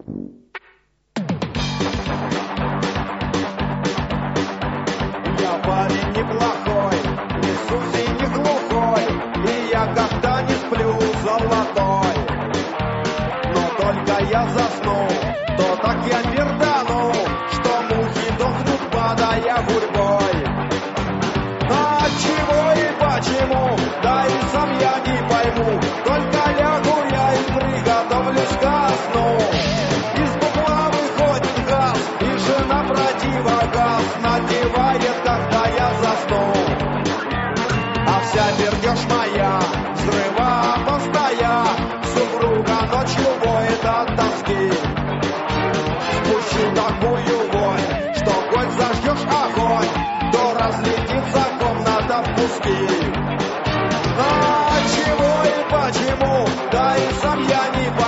Я парень неплохой, не сузий, не глухой, и я как-то не сплю золотой. Но только я засну, то так я пердану, что мухи дохнут, падая гурьбой. А чего и почему, да и сам я не пойму, только лягу я и приготовлюсь ко сну. Из букла выходит газ, и жена противогаз надевает, когда я засну. А вся пердеж моя, взрыва постоя, супруга ночью воет от тоски. Спущу такую вонь, что хоть зажжешь огонь, то разлетится комната в куски. А чего и почему, да и сам я не понимаю.